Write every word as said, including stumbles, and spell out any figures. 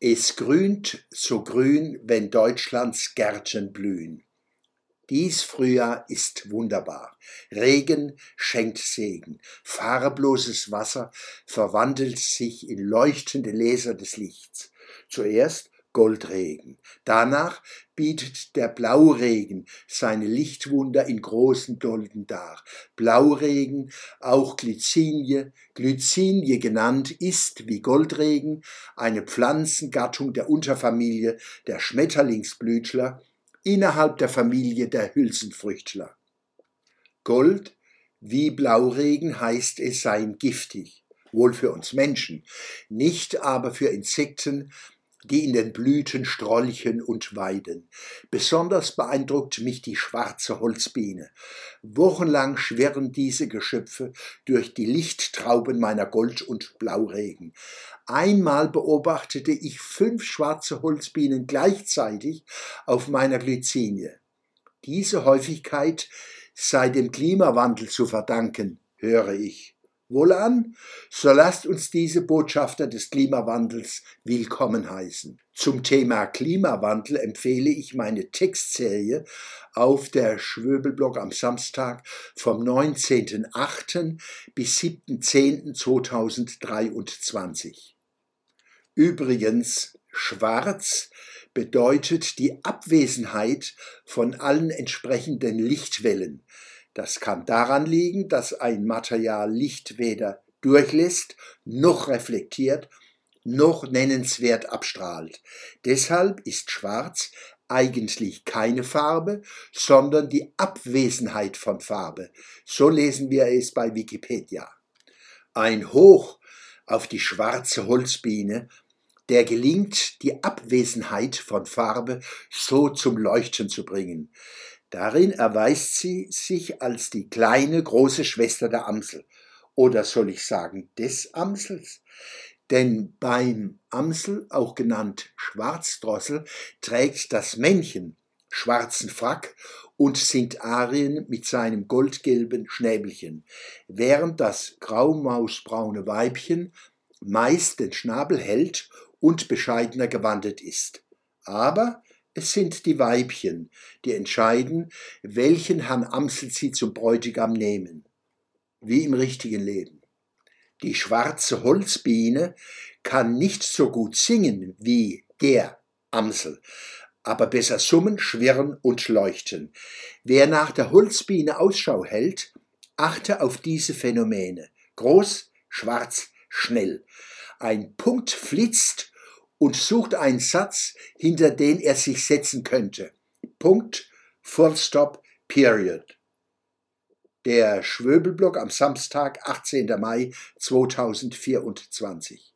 Es grünt so grün, wenn Deutschlands Gärten blühen. Dies Frühjahr ist wunderbar. Regen schenkt Segen. Farbloses Wasser verwandelt sich in leuchtende Laser des Lichts. Zuerst Goldregen. Danach bietet der Blauregen seine Lichtwunder in großen Dolden dar. Blauregen, auch Glycinie, Glycinie genannt, ist wie Goldregen eine Pflanzengattung der Unterfamilie der Schmetterlingsblütler innerhalb der Familie der Hülsenfrüchtler. Gold wie Blauregen heißt es seien giftig, wohl für uns Menschen, nicht aber für Insekten, die in den Blüten strolchen und weiden. Besonders beeindruckt mich die schwarze Holzbiene. Wochenlang schwirren diese Geschöpfe durch die Lichttrauben meiner Gold- und Blauregen. Einmal beobachtete ich fünf schwarze Holzbienen gleichzeitig auf meiner Glycinie. Diese Häufigkeit sei dem Klimawandel zu verdanken, höre ich. Wohlan, so lasst uns diese Botschafter des Klimawandels willkommen heißen. Zum Thema Klimawandel empfehle ich meine Textserie auf der Schwöbelblog am Samstag vom neunzehnten achten bis siebten zehnten zweitausenddreiundzwanzig. Übrigens, schwarz bedeutet die Abwesenheit von allen entsprechenden Lichtwellen. Das kann daran liegen, dass ein Material Licht weder durchlässt, noch reflektiert, noch nennenswert abstrahlt. Deshalb ist Schwarz eigentlich keine Farbe, sondern die Abwesenheit von Farbe. So lesen wir es bei Wikipedia. Ein Hoch auf die schwarze Holzbiene, der gelingt, die Abwesenheit von Farbe so zum Leuchten zu bringen. Darin erweist sie sich als die kleine, große Schwester der Amsel. Oder soll ich sagen, des Amsels? Denn beim Amsel, auch genannt Schwarzdrossel, trägt das Männchen schwarzen Frack und singt Arien mit seinem goldgelben Schnäbelchen, während das graumausbraune Weibchen meist den Schnabel hält und bescheidener gewandelt ist. Aber es sind die Weibchen, die entscheiden, welchen Herrn Amsel sie zum Bräutigam nehmen. Wie im richtigen Leben. Die schwarze Holzbiene kann nicht so gut singen wie der Amsel, aber besser summen, schwirren und leuchten. Wer nach der Holzbiene Ausschau hält, achte auf diese Phänomene. Groß, schwarz, schnell. Ein Punkt flitzt und sucht einen Satz, hinter den er sich setzen könnte. Punkt, Full Stop, Period. Der Schwöbelblog am Samstag, achtzehnten Mai zweitausendvierundzwanzig.